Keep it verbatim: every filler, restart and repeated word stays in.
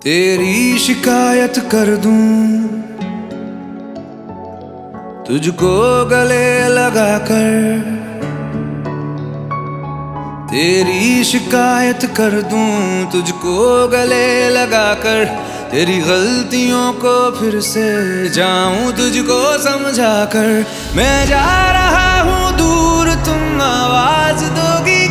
तेरी शिकायत कर दूं तुझको गले लगाकर, तेरी शिकायत कर दूं तुझको गले लगाकर, तेरी गलतियों को फिर से जाऊं तुझको समझाकर। मैं जा रहा हूँ दूर, तुम आवाज दोगी